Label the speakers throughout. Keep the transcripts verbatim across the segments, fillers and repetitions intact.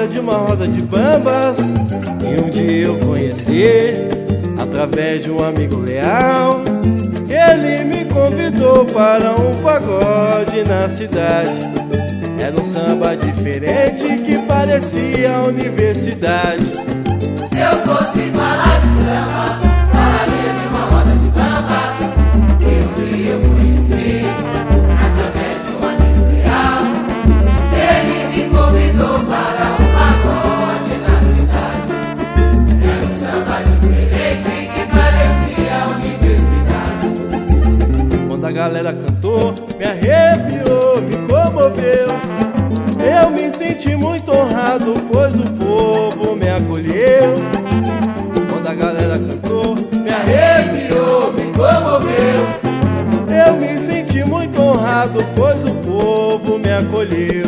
Speaker 1: cavalaria de uma roda de bambas. E um dia eu conheci, através de um amigo leal, ele me convidou para um pagode na cidade. Era um samba diferente que parecia a universidade.
Speaker 2: Se eu fosse falar de samba, falaria de uma roda de bambas. E um dia eu conheci, através de um amigo leal, ele me convidou para um pagode na cidade. Era um samba diferente que parecia a universidade.
Speaker 1: Quando a galera cantou, me arrepiou, me comoveu. Eu me senti muito honrado, pois o povo me acolheu. Quando a galera cantou, me arrepiou, me comoveu. Eu me senti muito honrado, pois o povo me acolheu.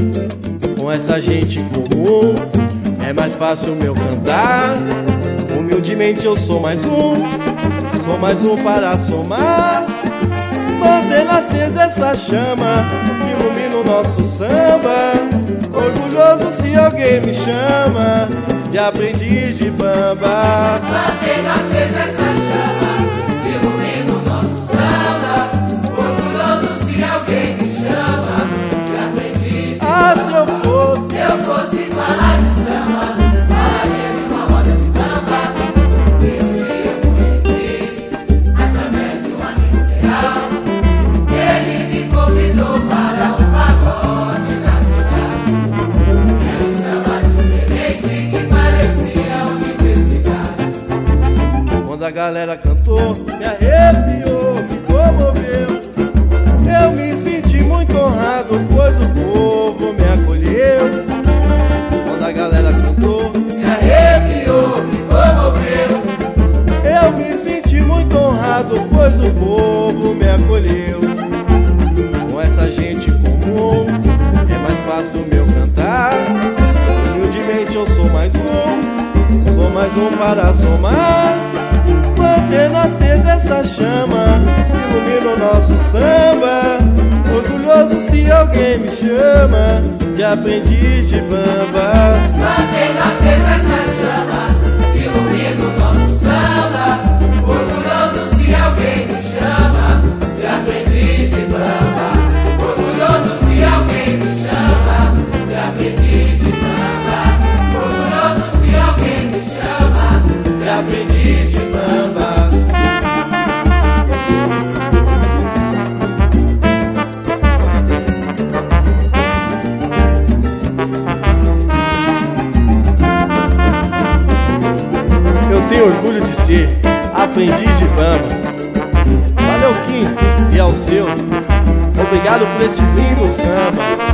Speaker 1: Com essa gente comum, é mais fácil meu cantar. Humildemente eu sou mais um, sou mais um para somar. Mantendo acesa essa chama que ilumina o nosso samba. Orgulhoso se alguém me chama de aprendiz de bambas.
Speaker 2: Mantendo acesa essa chama que ilumina o nosso samba. Orgulhoso se alguém me chama de aprendiz de bambas.
Speaker 1: Ah, se eu fosse,
Speaker 2: se eu fosse falar de samba, falaria de uma roda de bambas. Que um dia eu conheci, através de um amigo leal. Ele me convidou para um pagode na cidade. Era um samba diferente que parecia a universidade.
Speaker 1: quando a galera cantou, me arrepiou, me comoveu. Eu me senti muito honrado, pois o povo me acolheu. Quando a galera cantou,
Speaker 2: Me arrepiou, me comoveu.
Speaker 1: eu me senti muito honrado, pois o povo me acolheu. Com essa gente comum, é mais fácil meu cantar. Humildemente eu sou mais um, sou mais um para somar. Mantendo acesa essa chama, ilumina o nosso samba. Orgulhoso se alguém me chama de aprendiz de bambas.
Speaker 2: Mantendo acesa essa chama, ilumina o nosso samba. Orgulhoso se alguém me chama de aprendiz de bamba. Orgulhoso se alguém me chama de aprendiz de bamba. Orgulhoso se alguém me chama de aprendiz de bamba.
Speaker 1: Eu tenho orgulho de ser aprendiz de bamba. Valeu, Kim e ao seu. Obrigado por esse lindo samba.